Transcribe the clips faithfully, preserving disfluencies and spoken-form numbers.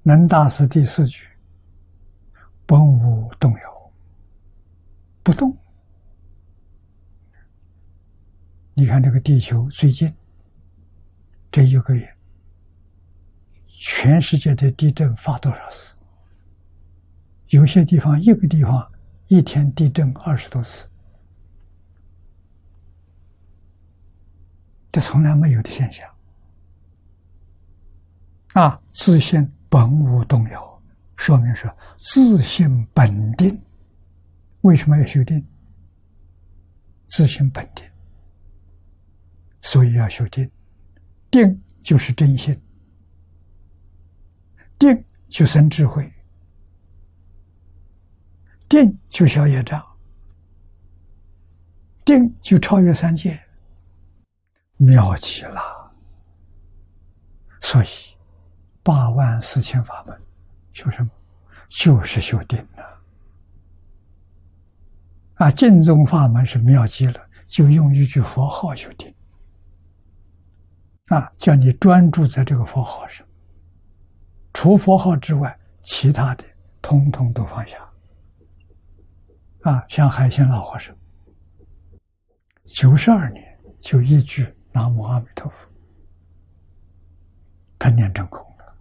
能大师第四句，本无动摇，不动。你看这个地球最近这一个月，全世界的地震发多少次？有些地方一个地方一天地震二十多次，这从来没有的现象。啊，自性本无动摇，说明是自性本定。为什么要修定？自性本定，所以要修定。定就是真心，定就生智慧，定就消业障，定就超越三界，妙极了。所以八万四千法门修什么？就是修定了。啊，净宗法门是妙极了，就用一句佛号修定。啊，叫你专注在这个佛号上，除佛号之外，其他的通通都放下。啊，像海鲜老和尚，九十二年就一句南无阿弥陀佛，他念真空了。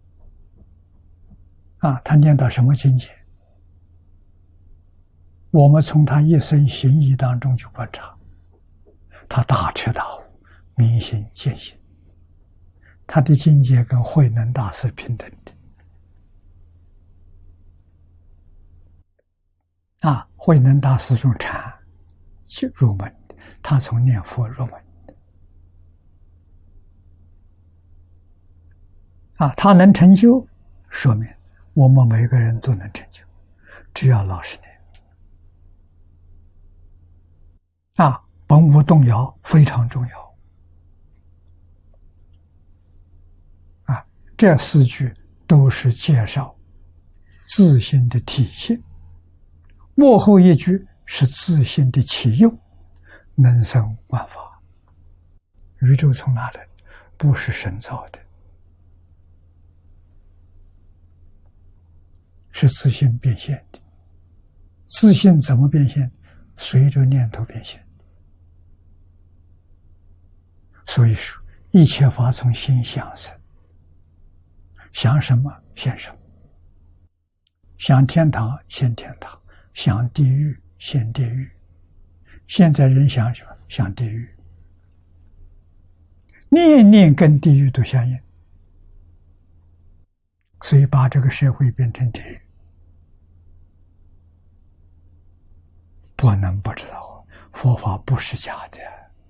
啊，他念到什么境界？我们从他一生行医当中去观察，他大彻大悟，明心见性，他的境界跟慧能大师平等的。啊，慧能大师从禅就入门的，他从念佛入门的。啊，他能成就，说明我们每个人都能成就，只要老实念。啊，本无动摇非常重要。啊，这四句都是介绍自性的体现，末后一句是自性的起用，能生万法。宇宙从哪来？不是神造的，是自性变现的。自性怎么变现？随着念头变现。所以说，一切法从心想生，想什么现什么。想天堂现天堂，想地狱现地狱。现在人想什么？想地狱，念念跟地狱都相应，所以把这个社会变成地狱。不能不知道，佛法不是假的。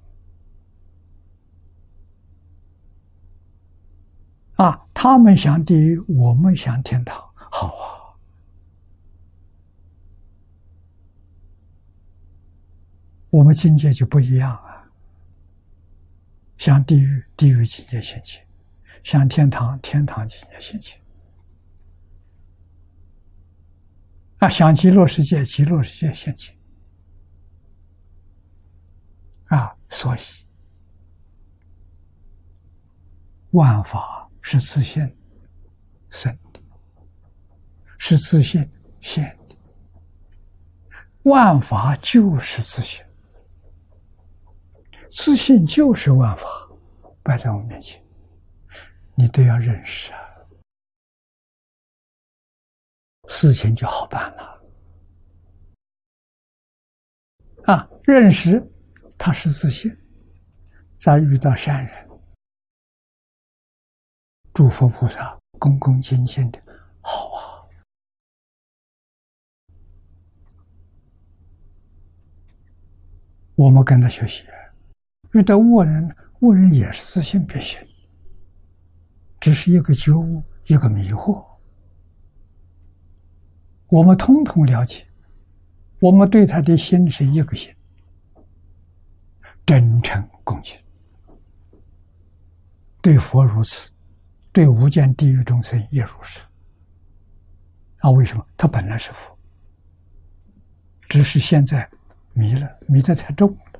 啊，他们想地狱，我们想天堂，好啊。我们境界就不一样啊。想地狱，地狱境界现前；想天堂，天堂境界现前。啊，想极乐世界，极乐世界现前。啊，所以万法是自性生的，是自性现的，万法就是自性，自性就是万法，摆在我们面前，你都要认识啊，事情就好办了。啊，认识它是自性，再遇到善人，诸佛菩萨恭恭敬敬的，好啊。我们跟他学习，遇到恶人，恶人也是自性变现，只是一个觉悟，一个迷惑。我们通通了解，我们对他的心是一个心，真诚恭敬。对佛如此，对无间地狱众生也如是。啊，为什么？他本来是佛，只是现在迷了，迷得太重了。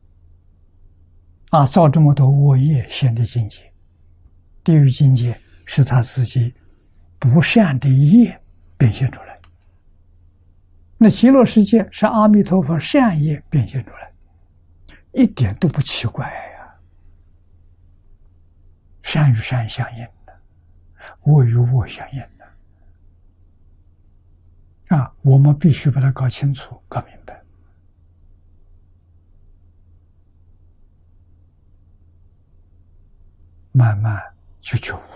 啊，造这么多恶业，现的境界，地狱境界是他自己不善的业变现出来。那极乐世界是阿弥陀佛善业变现出来，一点都不奇怪呀。善与善相应的，恶与恶相应的啊，我们必须把它搞清楚、搞明白。慢慢就觉悟。